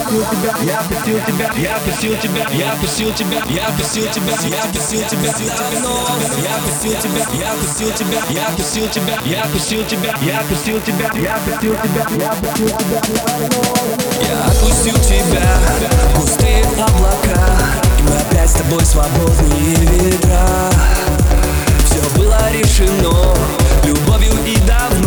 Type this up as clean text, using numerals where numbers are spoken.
пустил тебя, я пустил тебя, я пустил тебя, я пустил тебя, я пустил тебя, я пустил тебя, я пустил тебя, я пустил тебя, я пустил тебя, я пустил тебя, я пустил тебя, я пустил тебя, я пустил тебя. Я отпустил тебя в густые облака, и мы опять с тобой свободные ветра. Все было решено любовью и давно.